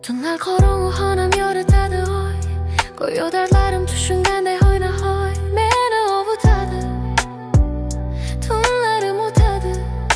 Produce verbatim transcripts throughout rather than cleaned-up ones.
Tunlar qorong'u xonam yoritadi oy, go'yo dardlarim tushunganday hoynahoy meni ovutadi. Tunlarim o'tadi,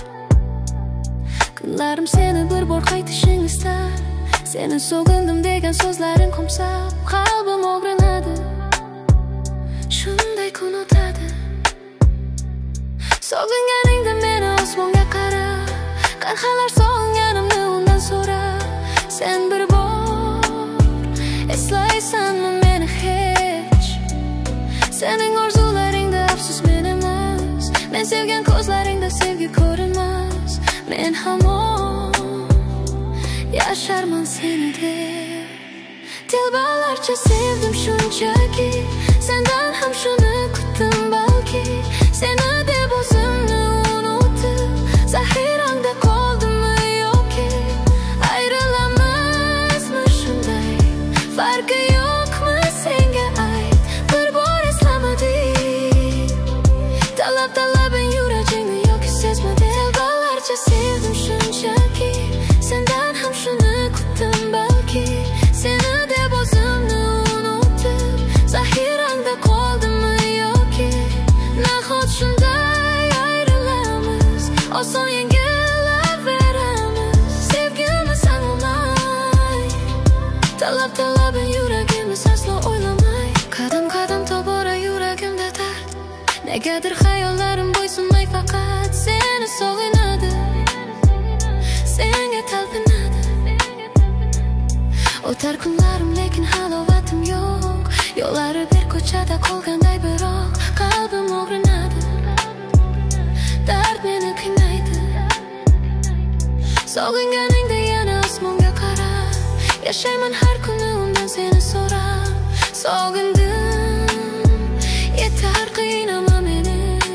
kunlarim seni bir bor qaytishing istar. Seni sog'indim degan so'zlaring qo'msab qalbim og'rinadi. Shunday kun o'tadi, sog'inganingda meni osmonga qara, qarhalar sog'inganimni undan so'ra. Sen bir bor eslaysanmi meni hech? Sening orzularingda afsus men emas, men sevgan ko'zlaringda sevgi ko'rinmas. Men hamon yasharman seni deb. Telbalarcha sevdim shunchaki, sendan ham shuni kutdim balki. Seni deb o'zimni unutib, zaxirangda qoldimmi yoki ayrilamizmi shunday? Farqi yo'qmi senga ayt, bir bor eslamadik. Talab talabing yuragingni yoki sezmading? Telbalarcha sevdim shunchaki, sendan ham shuni kutdim balki. Seni deb o'zimni unutib, zaxirangda qoldimmi yoki nahot shunday ayrilamiz, oson yengilaveramiz sevgimiz anglamay. Talab talabing yuragimiz aslo o'ylamay. Qadam qadam tobora yuragimda dard, negadir xayollarim bo'ysunmay faqat seni sog'inadi, senga talpinadi. O'tar kunlarim lekin halovatim yo'q, yo'llari bir ko'chada qolganday biroq qalbim og'rinadi. Dard meni qiynaydi, sog'inganingda yana osmonga qara, yashayman har kuni undan seni so'rab. Sog'indim, yetar qiynama meni,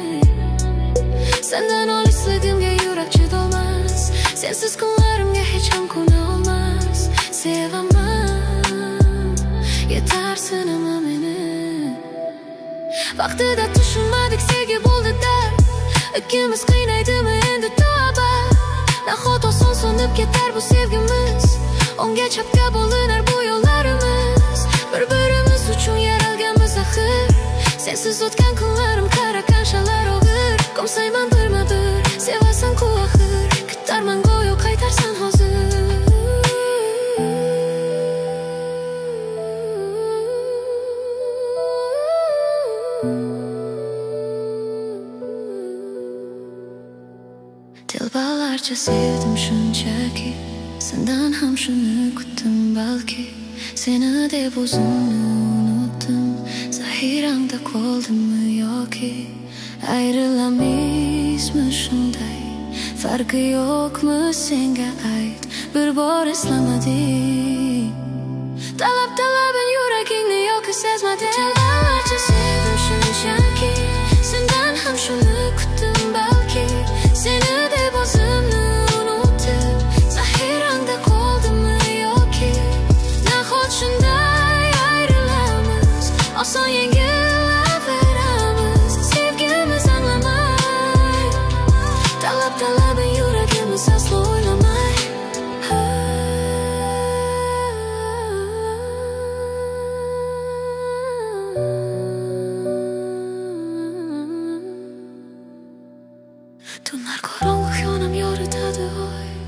sendan olisligimga yurak chidolmas. Sensiz kunlarimga hech ham ko'na olmas. Sevaman, yetar sinama meni. Vaqtida tushunmadik sevgi bo'ldi dard, ikkimiz qiynaydimi endi tavba? Nahot oson so'nib ketar bu sevgimiz, o'ngga chapga bo'linar bu yo'llarimiz. Bir-birimiz uchun yaralganmiz axir, sensiz o'tgan kunlarim qara qanchalar og'ir. Qo'msayman birma-bir, sevasan-ku axir, kutarman go'yo qaytarsan hozir. Telbalarcha sevdim shunchaki, sendan ham shuni kutdim balki. Seni deb o'zimni unutdim, zaxirangda qoldimmi yoki ayrilamizmi shunday? Farqi yo'qmi senga ayt, bir bor eslamadik. Talab talabing yuragingni yoki sezmading? Telbalarcha sevdim shunchaki, sendan ham shuni kutdim balki. Seni deb o'zimni unutib, zaxirangda qoldimmi yoki nahot shunday ayrilamiz, oson yengilaveramiz sevgimiz anglamay. Talab talabing yuragimiz aslo o'ylamay. Tunlar qorong'u xonam yoritadi oy,